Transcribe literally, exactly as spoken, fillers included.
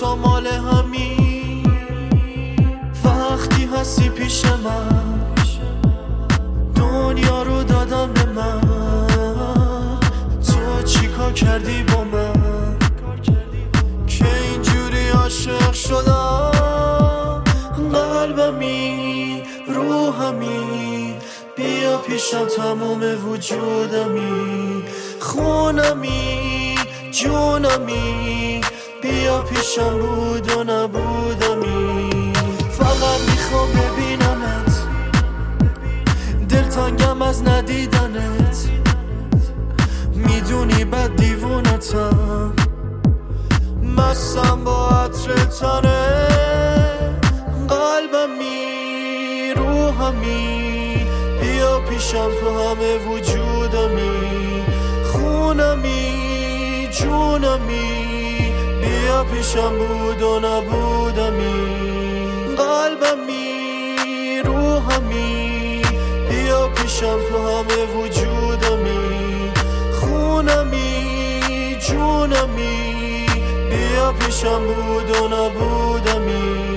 تو مال همی وقتی هستی پیش من، دنیا رو دادم به من، تو چیکار کردی با من که اینجوری عاشق شدم؟ قلبمی روحمی بیا پیشم، تمام وجودمی، خونمی جونمی، بیا پیشم بود و نبودمی. فقط میخوام ببینمت، دلتنگم از ندیدنت، میدونی بد دیوونتم، مستم با عطر تنه. قلبمی روحمی بیا پیشم، تو همه وجودمی، خونمی جونمی، بیا پیشم بود و نبودمی. قلبمی روحمی بیا پیشم، تو همه وجودمی، خونمی جونمی، بیا پیشم بود و نبودمی.